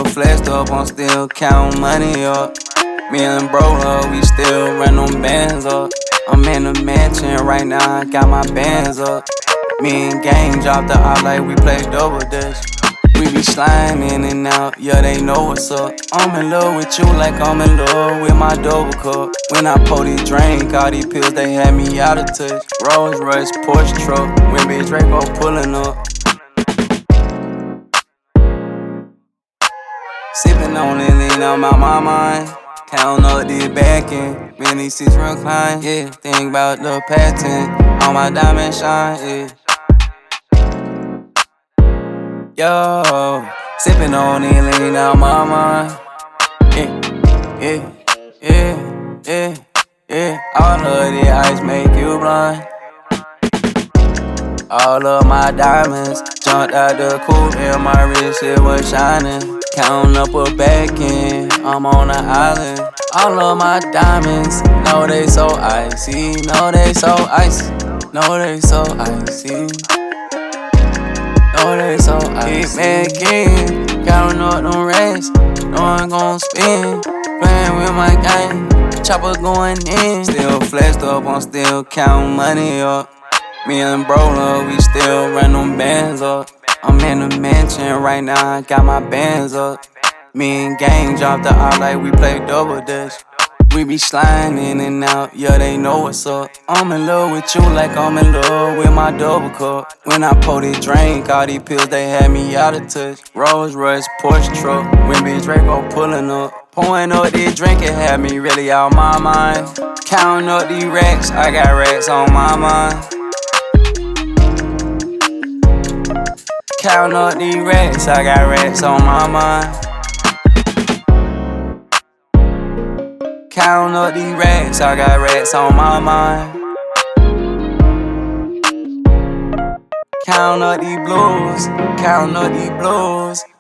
flexed up, I'm still counting money up. Me and bro, we still run them bands up. I'm in the mansion right now, I got my bands up. Me and gang dropped the op like we play double dutch. We be sliding in and out, yeah, they know what's up. I'm in love with you like I'm in love with my double cup. When I pour these drink, all these pills, they had me out of touch. Rolls Royce, Porsche truck, when Big Draco pulling up. Sippin' on it, lean out my mind. Count up the backing, when these seats recline, yeah. Think about the patent, all my diamonds shine, yeah. Yo, sippin' on it, lean out my mind. Yeah. All of the ice make you blind. All of my diamonds jumped out the coupe and my wrist, it was shining. Counting up a back end, I'm on an island. All of my diamonds, know they so icy, know they so icy, know they so icy. Oh, they so icy. Keep making, counting up them racks. No one gon' spin. Playing with my gang, chopper going in. Still flexed up, I'm still counting money up. Me and bro, we still run them bands up. I'm in the mansion right now, I got my bands up. Me and gang dropped the op like we play double dutch. We be sliding in and out, yeah, they know what's up. I'm in love with you like I'm in love with my double cup. When I pour this drink, all these pills, they had me out of touch. Rolls Royce, Porsche truck, when Big Draco pulling up. Pouring up this drink, it had me really out my mind. Counting up these racks, I got racks on my mind. Counting up these racks, I got racks on my mind. Counting up these racks, I got racks on my mind. Counting up these blues, counting up these blues.